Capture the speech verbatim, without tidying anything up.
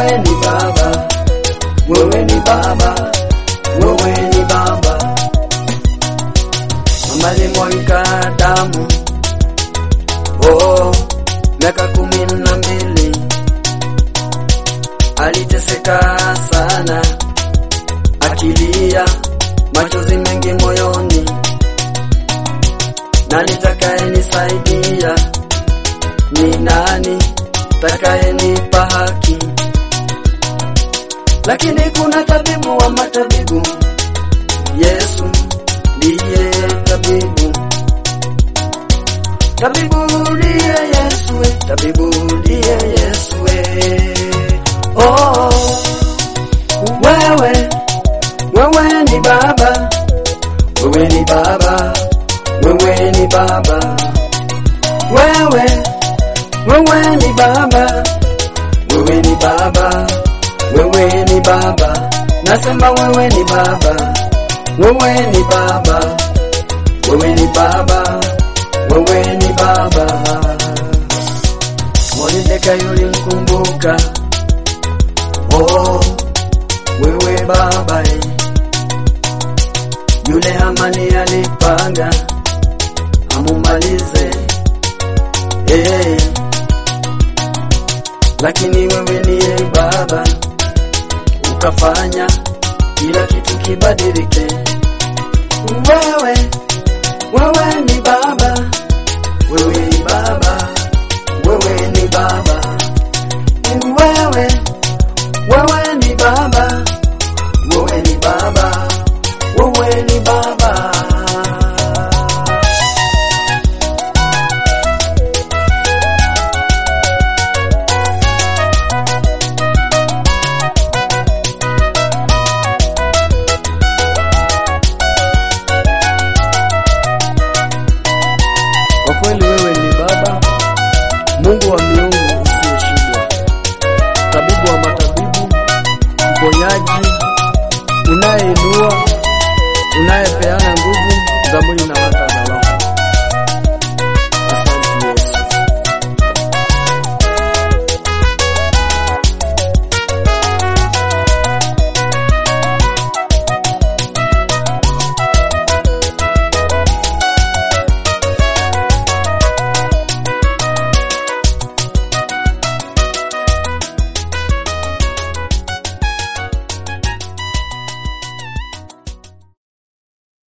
wewe ni Baba, wewe ni Baba, wewe ni Baba. Mama alimwagika damu, oh, miaka kumi na mbili. Aliteseka sana, akilia, machozi mengi moyoni. Nani atakayenisaidia? Ni nani atakayenipa haki? Lakini kuna tabibu wa matabibu, Yesu ndiye tabibu. Tabibu ndiye Yesu, tabibu ndiye Yesu. Oh, wewe, wewe ni Baba, wewe ni Baba, wewe ni Baba. Wewe, wewe ni Baba, wewe ni Baba, wewe ni Baba. Nasema wewe ni Baba, wewe ni Baba, wewe ni Baba, wewe ni Baba. Mordekai ulimkumbuka, oh, wewe Baba. Yule Hamani alipanga amumalize, eh, lakini wewe niye Baba, ukafanya kila kitu kibadilike. Wewe, wewe ni Baba, wewe ni Baba, wewe ni Baba. Wewe, wewe ni Baba, wewe ni Baba, wewe ni Baba. Kwa kweli wewe ni Baba, Mungu wa miungu usiyeshindwa, tabibu wa matabibu, mponyaji, unayeinua, unayepeana nguvu za mwili na